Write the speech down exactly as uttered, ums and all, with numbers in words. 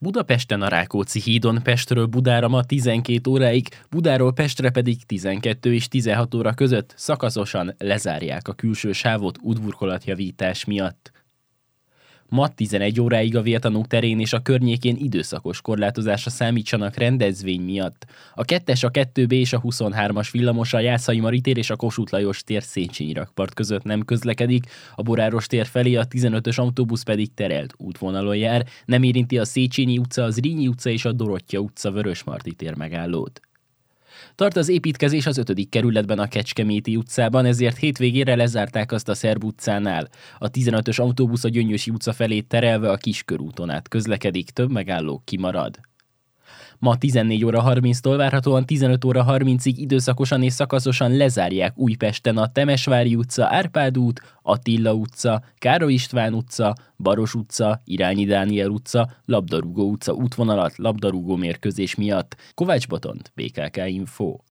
Budapesten a Rákóczi hídon Pestről Budára ma tizenkét óráig, Budáról Pestre pedig tizenkettő és tizenhat óra között szakaszosan lezárják a külső sávot útburkolatjavítás miatt. Ma tizenegy óráig a Vértanúk terén és a környékén időszakos korlátozásra számítsanak rendezvény miatt. A kettes, a kettő bé és a huszonhármas villamos a Jászai Mari tér és a Kossuth Lajos tér Széchenyi rakpart között nem közlekedik, a Boráros tér felé a tizenötös autóbusz pedig terelt útvonalon jár, nem érinti a Széchenyi utca, az Zrínyi utca és a Dorottya utca Vörösmarty tér megállót. Tart az építkezés az ötödik kerületben a Kecskeméti utcában, ezért hétvégére lezárták azt a Szerb utcánál. A tizenötös autóbusz a Gyöngyösi utca felé terelve a Kiskörúton át közlekedik, több megálló kimarad. Ma tizennégy óra harminctól várhatóan tizenöt óra harmincig időszakosan és szakaszosan lezárják Újpesten a Temesvári utca, Árpád út, Attila utca, Károly István utca, Baros utca, Irányi Dániel utca, Labdarúgó utca útvonalat labdarúgó mérkőzés miatt. Kovács Botont, bé ká ká Info.